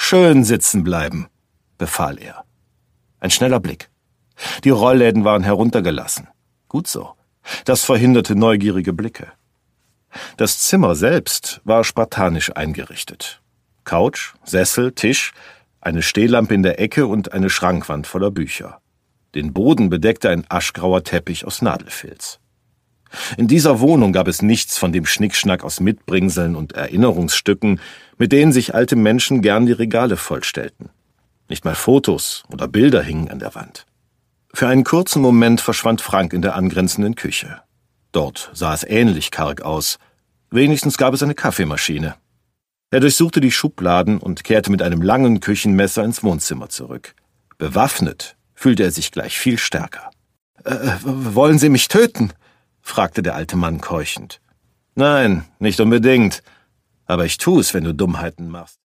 Schön sitzen bleiben, befahl er. Ein schneller Blick. Die Rollläden waren heruntergelassen. Gut so. Das verhinderte neugierige Blicke. Das Zimmer selbst war spartanisch eingerichtet. Couch, Sessel, Tisch, eine Stehlampe in der Ecke und eine Schrankwand voller Bücher. Den Boden bedeckte ein aschgrauer Teppich aus Nadelfilz. In dieser Wohnung gab es nichts von dem Schnickschnack aus Mitbringseln und Erinnerungsstücken, mit denen sich alte Menschen gern die Regale vollstellten. Nicht mal Fotos oder Bilder hingen an der Wand. Für einen kurzen Moment verschwand Frank in der angrenzenden Küche. Dort sah es ähnlich karg aus. Wenigstens gab es eine Kaffeemaschine. Er durchsuchte die Schubladen und kehrte mit einem langen Küchenmesser ins Wohnzimmer zurück. Bewaffnet fühlte er sich gleich viel stärker. »Wollen Sie mich töten?« fragte der alte Mann keuchend. »Nein, nicht unbedingt. Aber ich tue es, wenn du Dummheiten machst.«